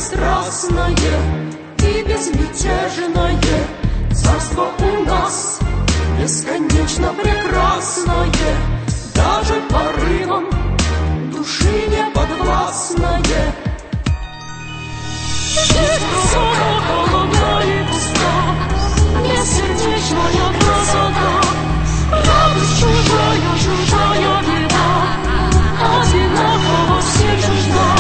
бесстрастное и безмятежное. Царство у нас бесконечно прекрасное, даже порывом души не подвластное. Жизнь холодна и пуста, бессердечная красота, радость чужая, чужая беда, одинаково всех ждет.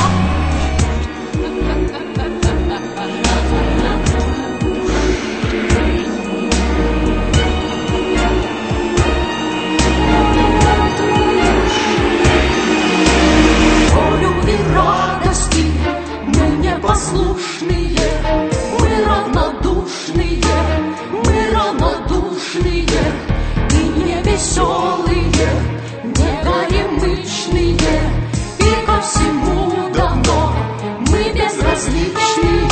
Послушные, мы равнодушные, и не веселые, не горемычные, и ко всему давно мы безразличные.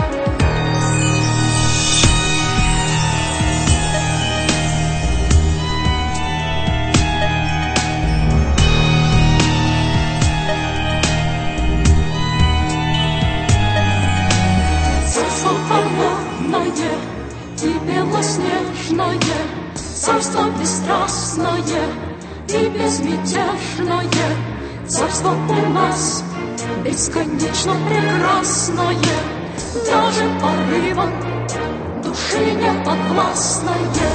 И белоснежное, царство бесстрастное и безмятежное. Царство у нас бесконечно прекрасное, даже порывом души не подвластное.